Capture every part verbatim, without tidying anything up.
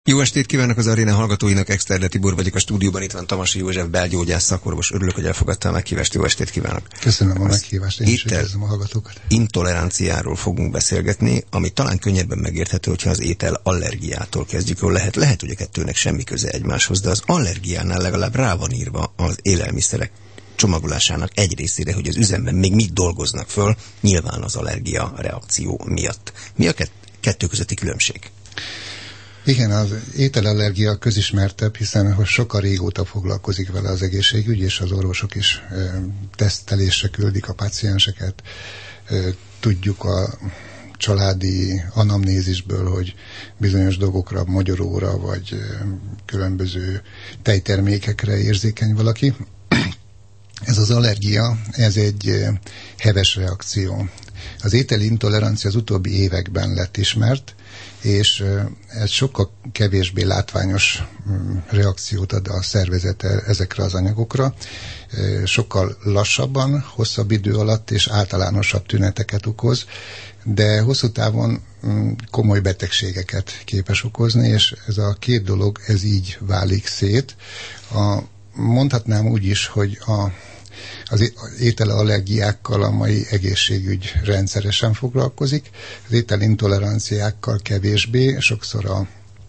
Jó estét kívánok az aréna hallgatóinak, Exterde Tibor vagyok a stúdióban, itt van Tamasi József, belgyógyász szakorvos. Örülök, hogy elfogadta a meghívást. Jó estét kívánok. Köszönöm a meghívást, én is üdvözlöm a hallgatókat. Intoleranciáról fogunk beszélgetni, ami talán könnyebben megérthető, hogyha az étel allergiától kezdjük. Jól lehet, lehet, hogy a kettőnek semmi köze egymáshoz, de az allergiánál legalább rá van írva az élelmiszerek csomagolásának egy részére, hogy az üzemben még mit dolgoznak föl, nyilván az allergia reakció miatt. Mi a kettő közötti különbség? Igen, az ételallergia közismertebb, hiszen sokkal régóta foglalkozik vele az egészségügy, és az orvosok is ö, tesztelésre küldik a pácienseket. Ö, tudjuk a családi anamnézisből, hogy bizonyos dolgokra, mogyoróra, vagy ö, különböző tejtermékekre érzékeny valaki. Ez az allergia, ez egy ö, heves reakció. Az ételi intolerancia az utóbbi években lett ismert, és ez sokkal kevésbé látványos reakciót ad a szervezet ezekre az anyagokra. Sokkal lassabban, hosszabb idő alatt és általánosabb tüneteket okoz, de hosszú távon komoly betegségeket képes okozni, és ez a két dolog, ez így válik szét. A, mondhatnám úgy is, hogy a az ételallergiákkal a mai egészségügy rendszeresen foglalkozik, az ételintoleranciákkal kevésbé, sokszor a,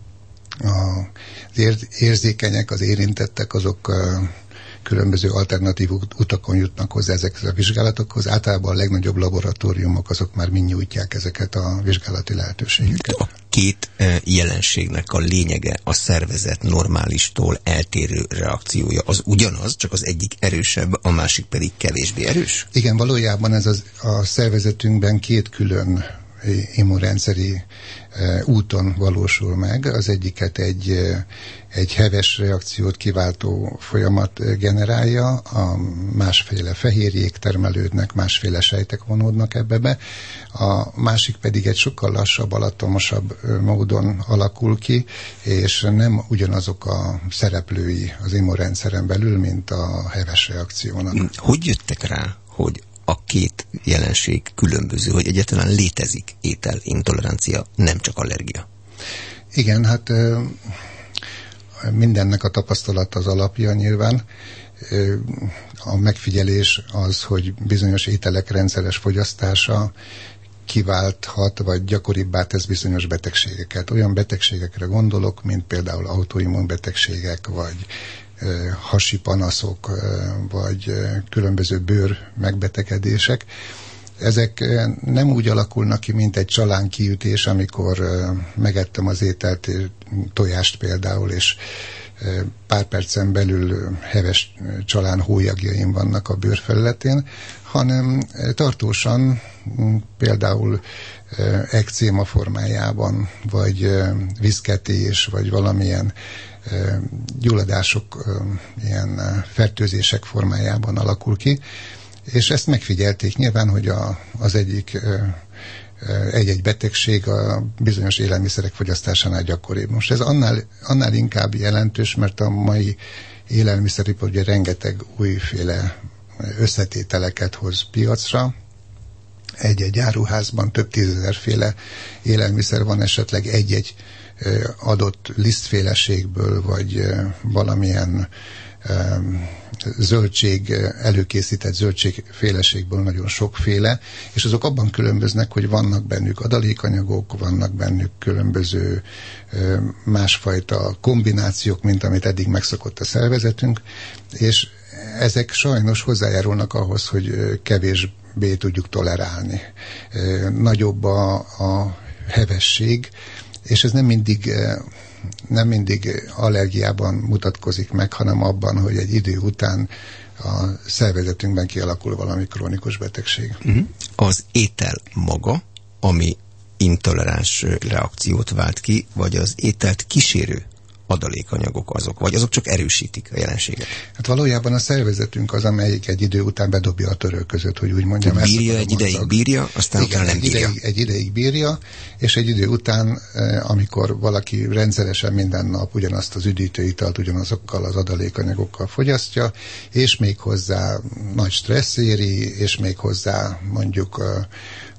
a, az érzékenyek, az érintettek, azok a különböző alternatív utakon jutnak hozzá ezekhez a vizsgálatokhoz. Általában a legnagyobb laboratóriumok azok már mind nyújtják ezeket a vizsgálati lehetőségeket. A két jelenségnek a lényege a szervezet normálistól eltérő reakciója az ugyanaz, csak az egyik erősebb, a másik pedig kevésbé erős? Igen, valójában ez az, a szervezetünkben két külön immunrendszeri e, úton valósul meg. Az egyiket egy, egy heves reakciót kiváltó folyamat generálja, a másféle fehérjék termelődnek, másféle sejtek vonódnak ebbe be, a másik pedig egy sokkal lassabb, alattomosabb módon alakul ki, és nem ugyanazok a szereplői az immunrendszeren belül, mint a heves reakciónak. Hogy jöttek rá, hogy a két jelenség különböző, hogy egyáltalán létezik ételintolerancia, nem csak allergia? Igen, hát mindennek a tapasztalat az alapja nyilván. A megfigyelés az, hogy bizonyos ételek rendszeres fogyasztása kiválthat, vagy gyakoribbá tesz bizonyos betegségeket. Olyan betegségekre gondolok, mint például autoimmunbetegségek, vagy hasi panaszok, vagy különböző bőr megbetegedések. Ezek nem úgy alakulnak ki, mint egy csalán kiütés, amikor megettem az ételt, tojást például, és pár percen belül heves csalán hólyagjaim vannak a bőrfelületén, hanem tartósan például ekcéma formájában, vagy viszketés, vagy valamilyen gyulladások, ilyen fertőzések formájában alakul ki, és ezt megfigyelték nyilván, hogy a, az egyik egy-egy betegség a bizonyos élelmiszerek fogyasztásánál gyakoribb. Most ez annál, annál inkább jelentős, mert a mai élelmiszeripar ugye rengeteg újféle összetételeket hoz piacra. Egy-egy áruházban több tízezerféle élelmiszer van, esetleg egy-egy adott lisztféleségből, vagy valamilyen zöldség, előkészített zöldségféleségből nagyon sokféle, és azok abban különböznek, hogy vannak bennük adalékanyagok, vannak bennük különböző másfajta kombinációk, mint amit eddig megszokott a szervezetünk, és ezek sajnos hozzájárulnak ahhoz, hogy kevésbé tudjuk tolerálni. Nagyobb a, a hevesség, és ez nem mindig, nem mindig allergiában mutatkozik meg, hanem abban, hogy egy idő után a szervezetünkben kialakul valami krónikus betegség. Uh-huh. Az étel maga, ami intoleráns reakciót vált ki, vagy az ételt kísérő adalékanyagok azok, vagy azok csak erősítik a jelenséget? Hát valójában a szervezetünk az, amelyik egy idő után bedobja a törő között, hogy úgy mondjam. Bírja, egy ideig bírja, aztán igen, nem egy bírja. Ideig, egy ideig bírja, és egy idő után, amikor valaki rendszeresen minden nap ugyanazt az üdítőitalt ugyanazokkal az adalékanyagokkal fogyasztja, és még hozzá nagy stressz éri, és még hozzá mondjuk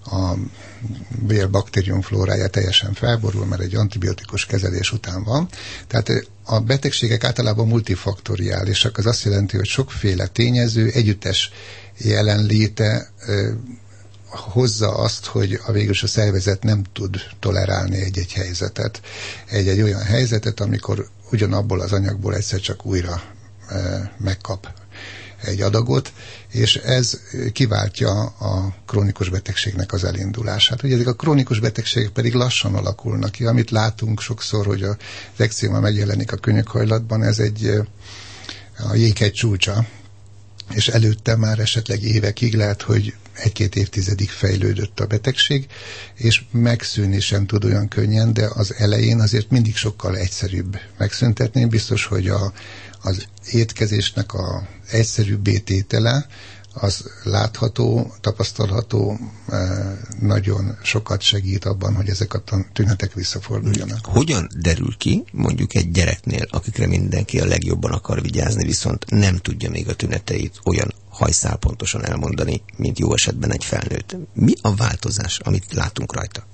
a bélbaktérium flórája teljesen felborul, mert egy antibiotikus kezelés után van. Tehát a betegségek általában multifaktoriálisak, az azt jelenti, hogy sokféle tényező együttes jelenléte ö, hozza azt, hogy a végülis a szervezet nem tud tolerálni egy-egy helyzetet. Egy-egy olyan helyzetet, amikor ugyanabból az anyagból egyszer csak újra ö, megkap egy adagot, és ez kiváltja a krónikus betegségnek az elindulását. Ugye ezek a krónikus betegségek pedig lassan alakulnak ki, amit látunk sokszor, hogy az ekcéma megjelenik a könyökhajlatban, ez egy a jéghegy csúcsa, és előtte már esetleg évekig lehet, hogy egy-két évtizedig fejlődött a betegség, és megszűnni sem tud olyan könnyen, de az elején azért mindig sokkal egyszerűbb megszüntetni. Biztos, hogy a, az étkezésnek a egyszerűbb tétele, az látható, tapasztalható, nagyon sokat segít abban, hogy ezek a tünetek visszaforduljanak. Hogyan derül ki, mondjuk egy gyereknél, akikre mindenki a legjobban akar vigyázni, viszont nem tudja még a tüneteit olyan hajszál pontosan elmondani, mint jó esetben egy felnőtt? Mi a változás, amit látunk rajta?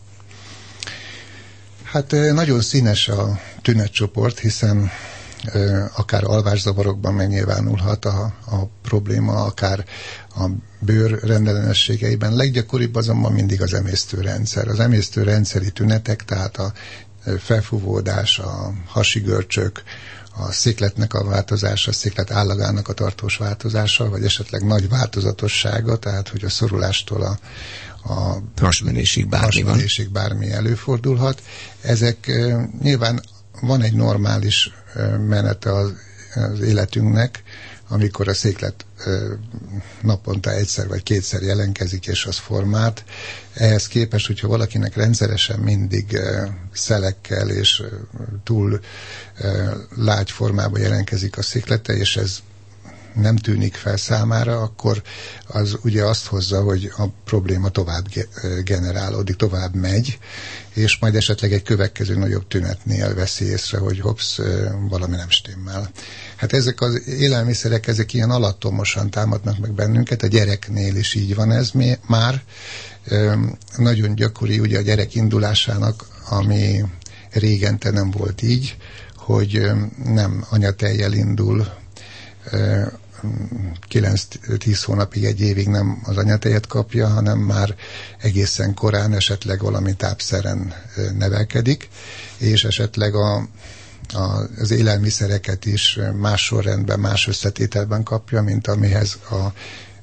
Hát nagyon színes a tünetcsoport, hiszen akár alvászavarokban megnyilvánulhat a, a probléma, akár a bőr rendellenességeiben. Leggyakoribb azonban mindig az emésztőrendszer. Az emésztőrendszeri tünetek, tehát a felfúvódás, a hasi görcsök, a székletnek a változása, a széklet állagának a tartós változása, vagy esetleg nagy változatossága, tehát hogy a szorulástól a, a hasmenésig bármi, bármi előfordulhat. Ezek uh, nyilván van egy normális uh, menete az, az életünknek, amikor a széklet uh, naponta egyszer vagy kétszer jelenkezik, és az formát. Ehhez képest, hogyha valakinek rendszeresen mindig uh, szelekkel és uh, túl uh, lágy formában jelentkezik a széklete, és ez nem tűnik fel számára, akkor az ugye azt hozza, hogy a probléma tovább generálódik, tovább megy, és majd esetleg egy következő nagyobb tünetnél veszi észre, hogy hopsz, valami nem stimmel. Hát ezek az élelmiszerek, ezek ilyen alattomosan támadnak meg bennünket, a gyereknél is így van ez már. Nagyon gyakori ugye a gyerek indulásának, ami régente nem volt így, hogy nem anyatejjel indul, kilenc-tíz hónapig, egy évig nem az anyatejet kapja, hanem már egészen korán esetleg valami tápszeren nevelkedik, és esetleg a, a, az élelmiszereket is más sorrendben, más összetételben kapja, mint amihez a, a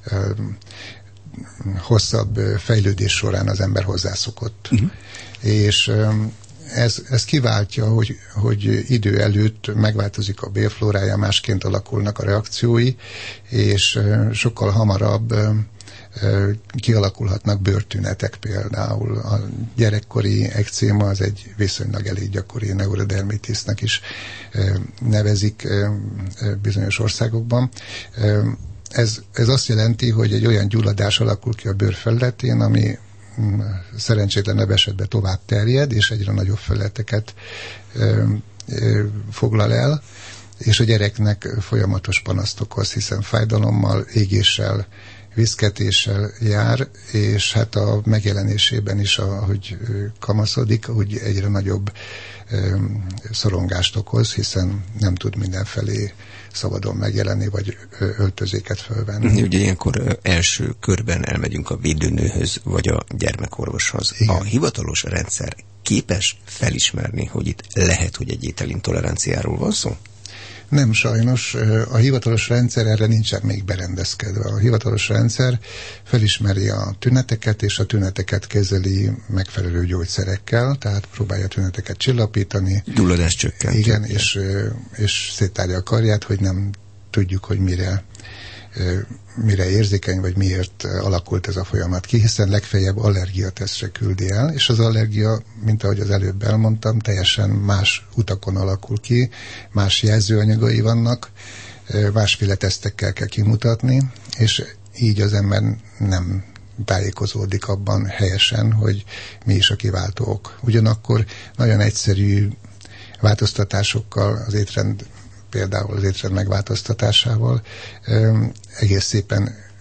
hosszabb fejlődés során az ember hozzászokott. Uh-huh. És Ez, ez kiváltja, hogy, hogy idő előtt megváltozik a bélflórája, másként alakulnak a reakciói, és sokkal hamarabb kialakulhatnak bőrtünetek például. A gyerekkori ekcéma az egy viszonylag elég gyakori, neurodermitisnek is nevezik bizonyos országokban. Ez, ez azt jelenti, hogy egy olyan gyulladás alakul ki a bőr felületén, ami szerencsétlenebb esetben tovább terjed, és egyre nagyobb felületeket ö, ö, foglal el, és a gyereknek folyamatos panaszt okoz, hiszen fájdalommal, égéssel, viszketéssel jár, és hát a megjelenésében is, ahogy kamaszodik, úgy egyre nagyobb ö, szorongást okoz, hiszen nem tud mindenfelé szabadon megjelenni, vagy öltözéket fölvenni. Ugye ilyenkor első körben elmegyünk a védőnőhöz, vagy a gyermekorvoshoz. Igen. A hivatalos rendszer képes felismerni, hogy itt lehet, hogy egy ételintoleranciáról van szó? Nem, sajnos. A hivatalos rendszer erre nincsen még berendezkedve. A hivatalos rendszer felismeri a tüneteket, és a tüneteket kezeli megfelelő gyógyszerekkel, tehát próbálja a tüneteket csillapítani. Gyulladás csökkentő. Igen, és, és széttárja a karját, hogy nem tudjuk, hogy mire mire érzékeny, vagy miért alakult ez a folyamat ki, hiszen legfeljebb allergiatesztre küldi el, és az allergia, mint ahogy az előbb elmondtam, teljesen más utakon alakul ki, más jelzőanyagai vannak, másféle tesztekkel kell kimutatni, és így az ember nem tájékozódik abban helyesen, hogy mi is a kiváltó ok. Ugyanakkor nagyon egyszerű változtatásokkal, az étrend például az étrend megváltoztatásával egész szépen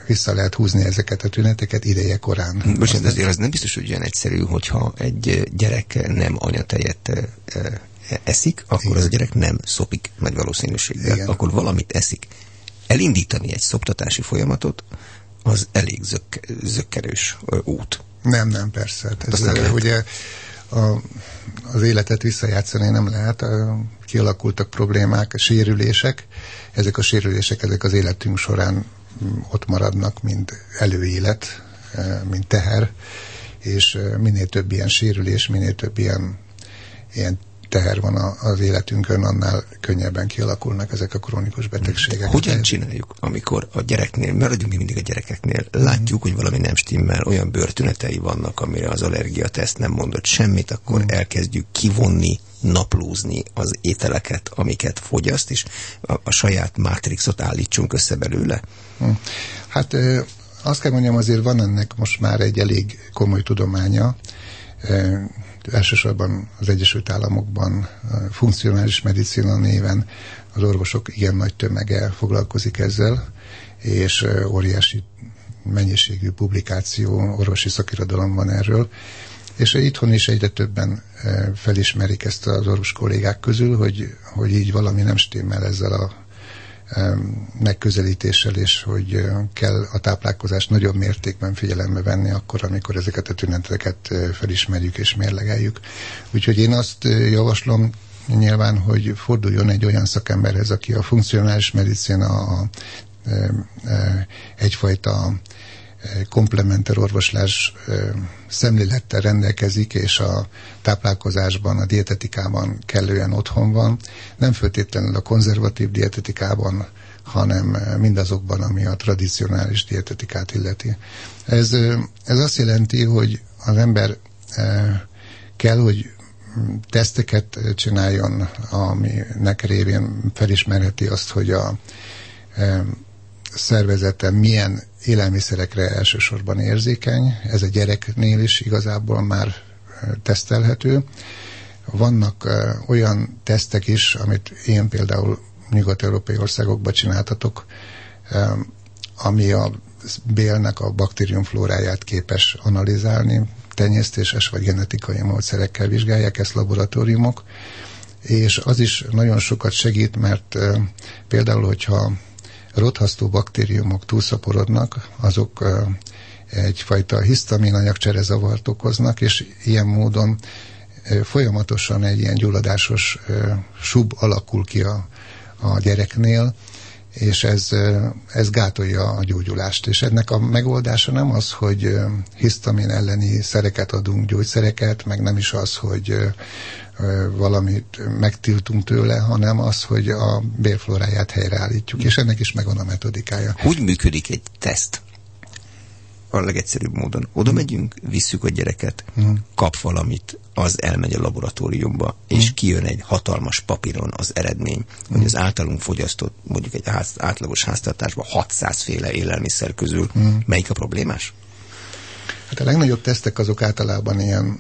vissza lehet húzni ezeket a tüneteket ideje korán. Bocsánat, azért az nem biztos, hogy olyan egyszerű, hogyha egy gyerek nem anyatejet eszik, akkor igen. Az a gyerek nem szopik nagy valószínűséggel. Igen. Akkor valamit eszik. Elindítani egy szoptatási folyamatot, az elég zök, zökkenős út. Nem, nem, persze. Ez, nem ugye a, az életet visszajátszani nem lehet. Kialakultak problémák, sérülések. Ezek a sérülések, ezek az életünk során ott maradnak, mint előélet, mint teher, és minél több ilyen sérülés, minél több ilyen, ilyen teher van az életünkön, annál könnyebben kialakulnak ezek a krónikus betegségek. Hogyan csináljuk, amikor a gyereknél, maradjunk mi mindig a gyerekeknél, látjuk, hogy valami nem stimmel, olyan bőrtünetei vannak, amire az allergiateszt nem mondott semmit, akkor mm. elkezdjük kivonni, naplózni az ételeket, amiket fogyaszt, és a, a saját mátrixot állítsunk össze belőle. Mm. Hát ö, azt kell mondjam, azért van ennek most már egy elég komoly tudománya. Ö, elsősorban az Egyesült Államokban funkcionális medicina néven az orvosok igen nagy tömege foglalkozik ezzel, és óriási mennyiségű publikáció, orvosi szakirodalom van erről, és itthon is egyre többen felismerik ezt az orvos kollégák közül, hogy, hogy így valami nem stimmel ezzel a megközelítéssel, és hogy kell a táplálkozást nagyobb mértékben figyelembe venni akkor, amikor ezeket a tüneteket felismerjük és mérlegeljük. Úgyhogy én azt javaslom nyilván, hogy forduljon egy olyan szakemberhez, aki a funkcionális medicina a, a, a, egyfajta komplementer orvoslás szemlélettel rendelkezik, és a táplálkozásban, a dietetikában kellően otthon van. Nem feltétlenül a konzervatív dietetikában, hanem mindazokban, ami a tradicionális dietetikát illeti. Ez, ez azt jelenti, hogy az ember kell, hogy teszteket csináljon, aminek révén felismerheti azt, hogy a szervezete milyen élelmiszerekre elsősorban érzékeny. Ez a gyereknél is igazából már tesztelhető. Vannak uh, olyan tesztek is, amit én például nyugat-európai országokban csináltatok, um, ami a bélnek a baktériumflóráját képes analizálni, tenyésztéses vagy genetikai módszerekkel vizsgálják ezt laboratóriumok, és az is nagyon sokat segít, mert uh, például, hogyha rothasztó baktériumok túlszaporodnak, azok uh, egyfajta hisztamin anyagcserezavart okoznak, és ilyen módon uh, folyamatosan egy ilyen gyulladásos uh, sub alakul ki a, a gyereknél, és ez, uh, ez gátolja a gyógyulást. És ennek a megoldása nem az, hogy uh, hisztamin elleni szereket adunk, gyógyszereket, meg nem is az, hogy uh, valamit megtiltunk tőle, hanem az, hogy a bélflóráját helyreállítjuk, és ennek is megvan a metodikája. Hogy működik egy teszt? A legegyszerűbb módon. Oda mm. megyünk, visszük a gyereket, mm. kap valamit, az elmegy a laboratóriumba, és mm. kijön egy hatalmas papíron az eredmény, mm. hogy az általunk fogyasztott, mondjuk egy ház, átlagos háztartásban hatszáz féle élelmiszer közül, mm. melyik a problémás? Hát a legnagyobb tesztek azok általában ilyen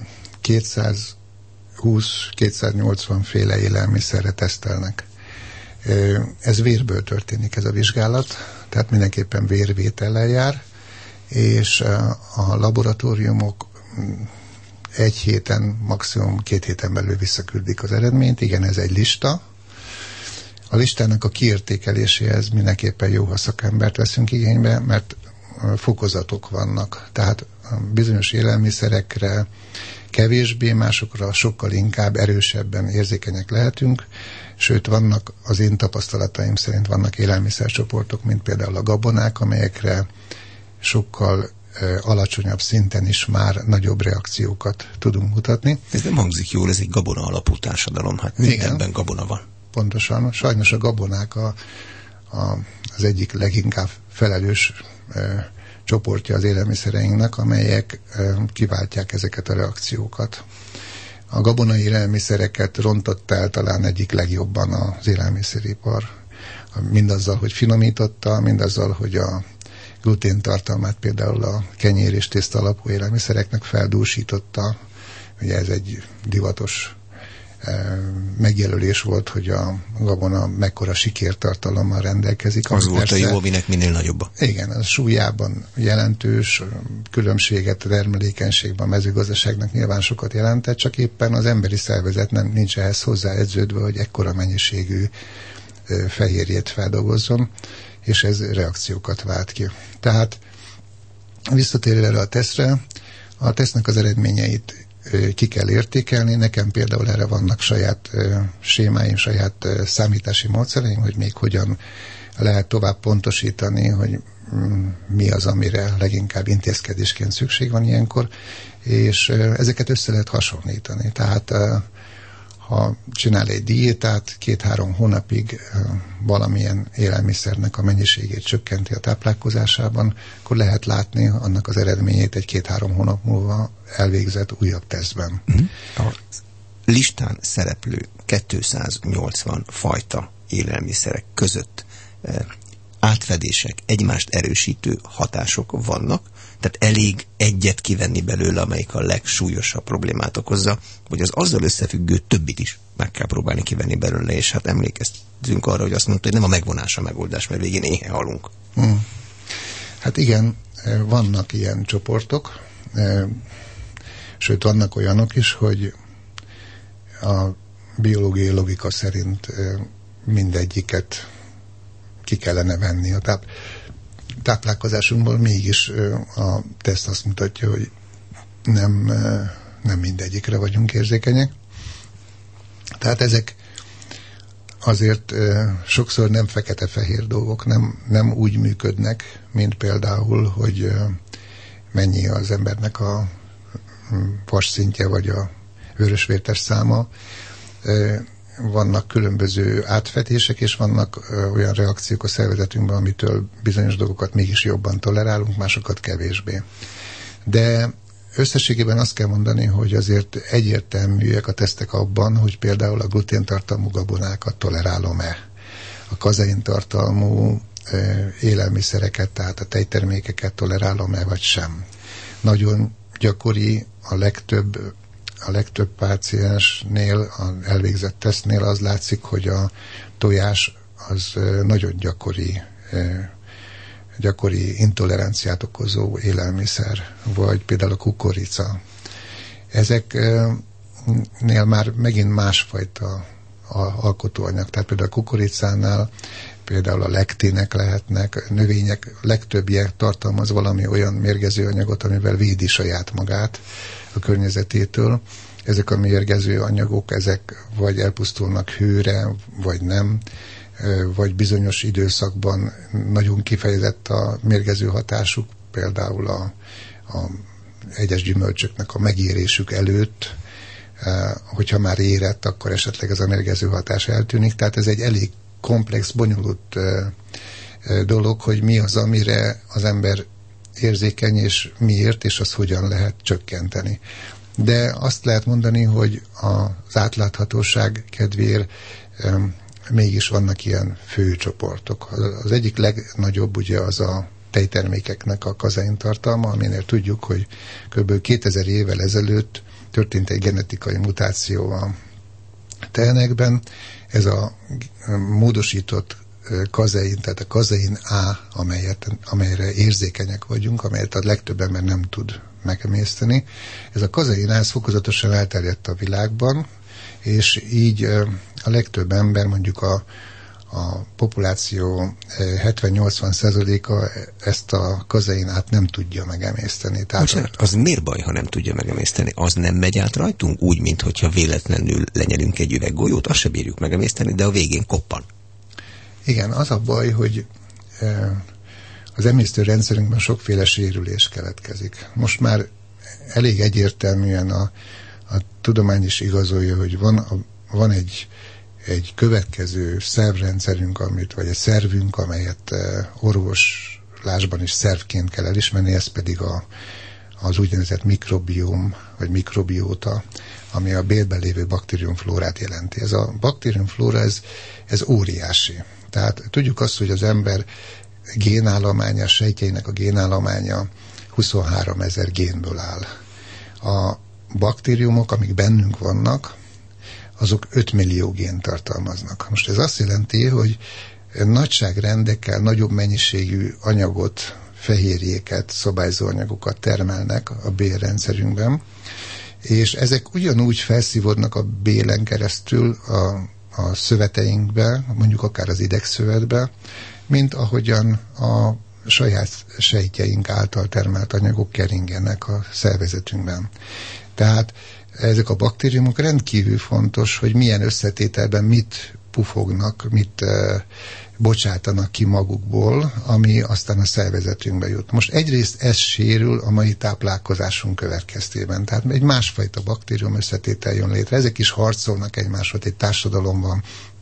kétszázhúsz-kétszáznyolcvan féle élelmiszerre tesztelnek. Ez vérből történik ez a vizsgálat, tehát mindenképpen vérvétellel jár, és a laboratóriumok egy héten, maximum két héten belül visszaküldik az eredményt. Igen, ez egy lista. A listának a kiértékeléséhez mindenképpen jó, ha szakembert veszünk igénybe, mert fokozatok vannak. Tehát bizonyos élelmiszerekre kevésbé, másokra sokkal inkább erősebben érzékenyek lehetünk, sőt vannak, az én tapasztalataim szerint vannak élelmiszercsoportok, mint például a gabonák, amelyekre sokkal uh, alacsonyabb szinten is már nagyobb reakciókat tudunk mutatni. Ez nem hangzik jól, ez egy gabona alapú társadalom, hát mindenben gabona van. Pontosan, sajnos a gabonák a, a, az egyik leginkább felelős uh, csoportja az élelmiszereinknek, amelyek uh, kiváltják ezeket a reakciókat. A gabonai élelmiszereket rontott el talán egyik legjobban az élelmiszeripar. Mindazzal, hogy finomította, mindazzal, hogy a gluténtartalmát például a kenyér és tészta alapú élelmiszereknek feldúsította. Ugye ez egy divatos megjelölés volt, hogy a gabona mekkora sikértartalommal rendelkezik. Az volt persze, a jó, aminek minél nagyobb. Igen, a súlyában jelentős különbséget, a termelékenységben a mezőgazdaságnak nyilván sokat jelentett, csak éppen az emberi szervezet nem nincs ehhez hozzáedződve, hogy ekkora mennyiségű fehérjét feldolgozzon, és ez reakciókat vált ki. Tehát visszatérve erre a tesztre, a tesztnek az eredményeit ki kell értékelni. Nekem például erre vannak saját uh, sémáim, saját uh, számítási módszereim, hogy még hogyan lehet tovább pontosítani, hogy um, mi az, amire leginkább intézkedésként szükség van ilyenkor, és uh, ezeket össze lehet hasonlítani. Tehát uh, ha csinál egy diétát, két-három hónapig uh, valamilyen élelmiszernek a mennyiségét csökkenti a táplálkozásában, akkor lehet látni annak az eredményét egy két-három hónap múlva elvégzett újabb tesztben. A listán szereplő kétszáznyolcvan fajta élelmiszerek között uh, átfedések, egymást erősítő hatások vannak, tehát elég egyet kivenni belőle, amelyik a legsúlyosabb problémát okozza, vagy az azzal összefüggő többit is meg kell próbálni kivenni belőle, és hát emlékeztünk arra, hogy azt mondta, hogy nem a megvonás a megoldás, mert végén éhe halunk. Hmm. Hát igen, vannak ilyen csoportok, sőt vannak olyanok is, hogy a biológiai logika szerint mindegyiket ki kellene venni a táp- táplálkozásunkból, mégis a teszt azt mutatja, hogy nem, nem mindegyikre vagyunk érzékenyek. Tehát ezek azért sokszor nem fekete-fehér dolgok, nem, nem úgy működnek, mint például, hogy mennyi az embernek a vasszintje vagy a vörösvértes száma. Vannak különböző átfedések, és vannak ö, olyan reakciók a szervezetünkben, amitől bizonyos dolgokat mégis jobban tolerálunk, másokat kevésbé. De összességében azt kell mondani, hogy azért egyértelműek a tesztek abban, hogy például a gluténtartalmú gabonákat tolerálom-e. A kazeintartalmú ö, élelmiszereket, tehát a tejtermékeket tolerálom-e, vagy sem. Nagyon gyakori, a legtöbb a legtöbb páciensnél, az elvégzett tesztnél az látszik, hogy a tojás az nagyon gyakori, gyakori intoleranciát okozó élelmiszer, vagy például a kukorica. Ezeknél már megint másfajta alkotóanyag, tehát például a kukoricánál például a lektinek lehetnek, növények legtöbbje tartalmaz valami olyan mérgező anyagot, amivel védi saját magát a környezetétől. Ezek a mérgező anyagok, ezek vagy elpusztulnak hőre, vagy nem, vagy bizonyos időszakban nagyon kifejezett a mérgező hatásuk, például a, a egyes gyümölcsöknek a megérésük előtt, hogyha már érett, akkor esetleg ez a mérgező hatás eltűnik. Tehát ez egy elég komplex, bonyolult dolog, hogy mi az, amire az ember érzékeny, és miért, és az hogyan lehet csökkenteni. De azt lehet mondani, hogy az átláthatóság kedvéért um, mégis vannak ilyen fő csoportok. Az egyik legnagyobb ugye az a tejtermékeknek a kazein tartalma, aminél tudjuk, hogy kb. kétezer évvel ezelőtt történt egy genetikai mutáció a tehenekben. Ez a módosított kazein, tehát a kazein A, amelyet, amelyre érzékenyek vagyunk, amelyet a legtöbb ember nem tud megemészteni. Ez a kazein A fokozatosan elterjedt a világban, és így a legtöbb ember, mondjuk a, a populáció hetven-nyolcvan százaléka ezt a kazeinát nem tudja megemészteni. Tehát Bocsánat, az miért baj, ha nem tudja megemészteni? Az nem megy át rajtunk úgy, mintha véletlenül lenyelünk egy üveg golyót, azt se bírjuk megemészteni, de a végén koppan. Igen, az a baj, hogy az emésztőrendszerünkben sokféle sérülés keletkezik. Most már elég egyértelműen a, a tudomány is igazolja, hogy van, a, van egy, egy következő szervrendszerünk, amit, vagy egy szervünk, amelyet orvoslásban is szervként kell elismerni, ez pedig a, az úgynevezett mikrobióm, vagy mikrobióta, ami a bélben lévő baktériumflórát jelenti. Ez a baktériumflóra, ez, ez óriási. Tehát tudjuk azt, hogy az ember génállománya, sejtjeinek a génállománya huszonhárom ezer génből áll. A baktériumok, amik bennünk vannak, azok öt millió gént tartalmaznak. Most ez azt jelenti, hogy nagyságrendekkel nagyobb mennyiségű anyagot, fehérjéket, szabályzó anyagokat termelnek a bélrendszerünkben, és ezek ugyanúgy felszívódnak a bélen keresztül a, a szöveteinkbe, mondjuk akár az idegszövetbe, mint ahogyan a saját sejtjeink által termelt anyagok keringenek a szervezetünkben. Tehát ezek a baktériumok rendkívül fontos, hogy milyen összetételben mit pufognak, mit uh, bocsátanak ki magukból, ami aztán a szervezetünkbe jut. Most egyrészt ez sérül a mai táplálkozásunk következtében, tehát egy másfajta baktérium összetétel jön létre. Ezek is harcolnak egymáshoz, egy társadalomban.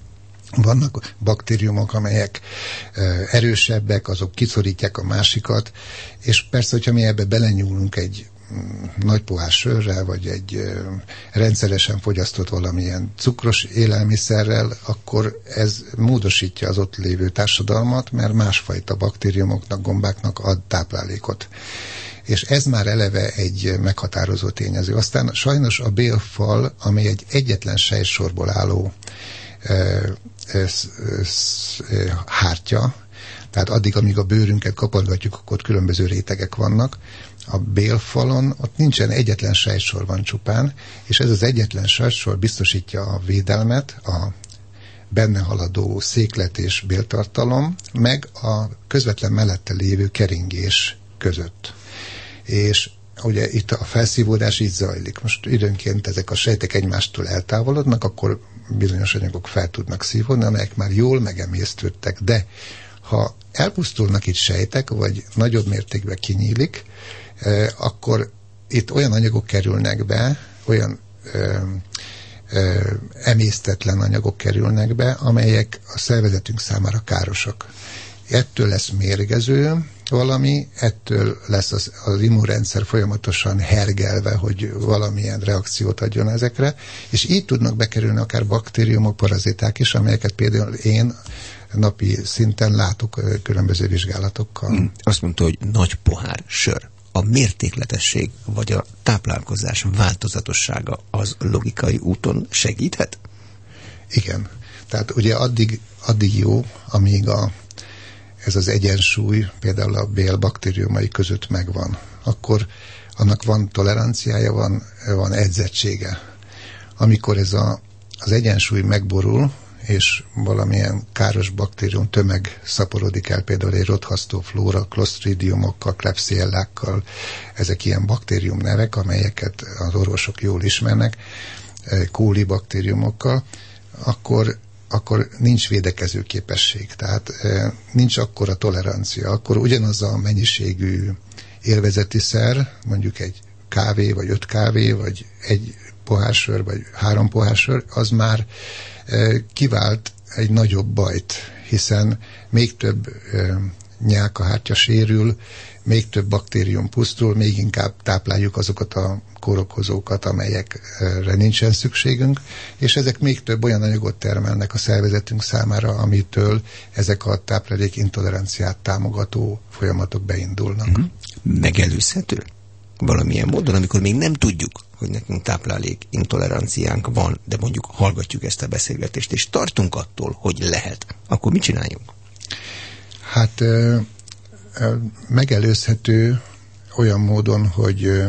Vannak baktériumok, amelyek uh, erősebbek, azok kiszorítják a másikat, és persze, hogyha mi ebbe belenyúlunk egy nagy pohár sörrel, vagy egy uh, rendszeresen fogyasztott valamilyen cukros élelmiszerrel, akkor ez módosítja az ott lévő társadalmat, mert másfajta baktériumoknak, gombáknak ad táplálékot. És ez már eleve egy meghatározó tényező. Aztán sajnos a bélfal, ami egy egyetlen sejtsorból álló uh, Ez, ez, hártya, tehát addig, amíg a bőrünket kapargatjuk, akkor különböző rétegek vannak. A bélfalon ott nincsen egyetlen sejtsor van csupán, és ez az egyetlen sejtsor biztosítja a védelmet, a benne haladó széklet és béltartalom, meg a közvetlen mellette lévő keringés között. És ugye itt a felszívódás így zajlik. Most időnként ezek a sejtek egymástól eltávolodnak, akkor bizonyos anyagok fel tudnak szívódni, amelyek már jól megemésztődtek, de ha elpusztulnak itt sejtek, vagy nagyobb mértékben kinyílik, eh, akkor itt olyan anyagok kerülnek be, olyan eh, eh, emésztetlen anyagok kerülnek be, amelyek a szervezetünk számára károsak. Ettől lesz mérgező valami, ettől lesz az, az immunrendszer folyamatosan hergelve, hogy valamilyen reakciót adjon ezekre, és így tudnak bekerülni akár baktériumok, paraziták is, amelyeket például én napi szinten látok különböző vizsgálatokkal. Hmm. Azt mondta, hogy nagy pohár sör. A mértékletesség vagy a táplálkozás változatossága az logikai úton segíthet? Igen. Tehát ugye addig, addig jó, amíg a ez az egyensúly például a bél baktériumai között megvan. Akkor annak van toleranciája, van, van edzettsége. Amikor ez a, az egyensúly megborul, és valamilyen káros baktérium tömeg szaporodik el, például egy rothasztó flóra, clostridiumokkal, klebsiellákkal, ezek ilyen baktérium nevek, amelyeket az orvosok jól ismernek, kóli baktériumokkal, akkor akkor nincs védekező képesség, tehát e, nincs akkora tolerancia, akkor ugyanaz a mennyiségű élvezeti szer, mondjuk egy kávé, vagy öt kávé, vagy egy pohár sör, vagy három pohár sör, az már e, kivált egy nagyobb bajt, hiszen még több e, nyálkahártya sérül, még több baktérium pusztul, még inkább tápláljuk azokat a kórokozókat, amelyekre nincsen szükségünk, és ezek még több olyan anyagot termelnek a szervezetünk számára, amitől ezek a táplálék intoleranciát támogató folyamatok beindulnak. Mm-hmm. Megelőzhető? Valamilyen módon, amikor még nem tudjuk, hogy nekünk táplálék intoleranciánk van, de mondjuk hallgatjuk ezt a beszélgetést, és tartunk attól, hogy lehet, akkor mit csináljunk? Hát ö, ö, megelőzhető olyan módon, hogy ö,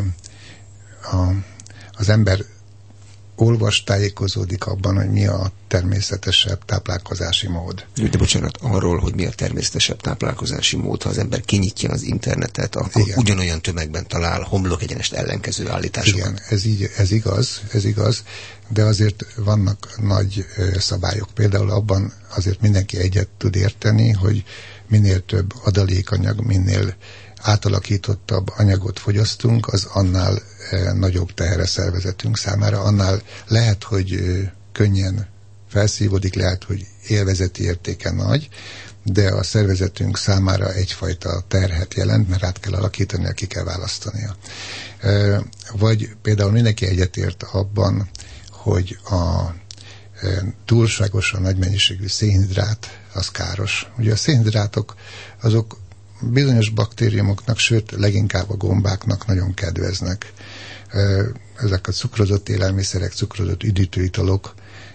a, az ember olvas, tájékozódik abban, hogy mi a természetesebb táplálkozási mód. De bocsánat, arról, hogy mi a természetesebb táplálkozási mód, ha az ember kinyitja az internetet, akkor igen, ugyanolyan tömegben talál homlok egyenest ellenkező állításokat. Igen, ez, így, ez igaz, ez igaz, de azért vannak nagy ö, szabályok. Például abban azért mindenki egyet tud érteni, hogy minél több adalékanyag, minél átalakítottabb anyagot fogyasztunk, az annál e, nagyobb teher a szervezetünk számára, annál lehet, hogy e, könnyen felszívódik, lehet, hogy élvezeti értéke nagy, de a szervezetünk számára egyfajta terhet jelent, mert át kell alakítania, ki kell választania. E, vagy például mindenki egyetért abban, hogy a e, túlságosan nagy mennyiségű szénhidrát az káros. Ugye a szénhidrátok azok bizonyos baktériumoknak, sőt, leginkább a gombáknak nagyon kedveznek. Ezek a cukrozott élelmiszerek, cukrozott üdítőitalok,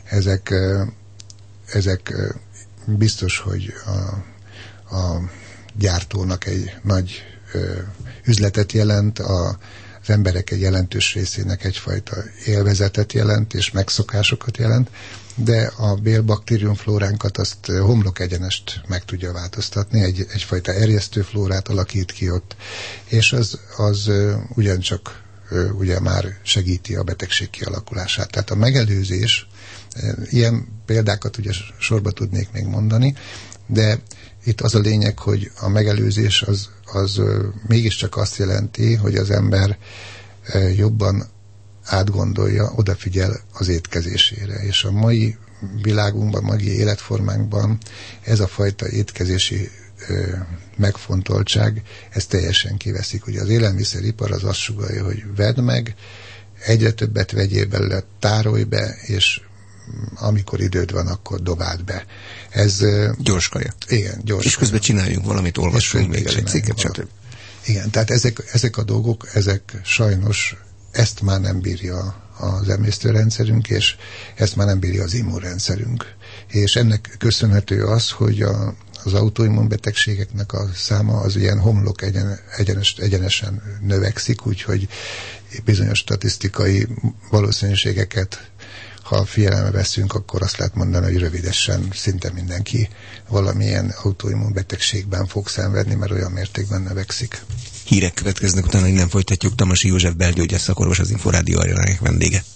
ezek, ezek biztos, hogy a, a gyártónak egy nagy üzletet jelent, a az emberek egy jelentős részének egyfajta élvezetet jelent, és megszokásokat jelent, de a bélbaktérium flóránkat azt homlok egyenest meg tudja változtatni, egy, egyfajta erjesztő flórát alakít ki ott, és az, az ugyancsak ugye már segíti a betegség kialakulását. Tehát a megelőzés, ilyen példákat ugye sorba tudnék még mondani, de itt az a lényeg, hogy a megelőzés az, az mégiscsak azt jelenti, hogy az ember jobban átgondolja, odafigyel az étkezésére. És a mai világunkban, mai életformánkban ez a fajta étkezési megfontoltság, ez teljesen kiveszik. Ugye az élelmiszeripar az azt sugallja, hogy vedd meg, egyre többet vegyél belőle, tárolj be, és amikor időd van, akkor dobáld be. Ez gyorskaja. Igen, gyors. És közben csináljunk valamit, olvassunk még el egy cikket, stb. Igen, tehát ezek, ezek a dolgok, ezek sajnos ezt már nem bírja az emésztőrendszerünk, és ezt már nem bírja az immunrendszerünk. És ennek köszönhető az, hogy a, az autoimmunbetegségeknek a száma az ilyen homlok egyen, egyenes, egyenesen növekszik, úgyhogy bizonyos statisztikai valószínűségeket ha figyelembe veszünk, akkor azt lehet mondani, hogy rövidesen szinte mindenki valamilyen autoimmunbetegségben fog szenvedni, mert olyan mértékben növekszik. Hírek következnek, utána innen folytatjuk. Tamasi József belgyógyász szakorvos, az Inforádió arénájának vendége.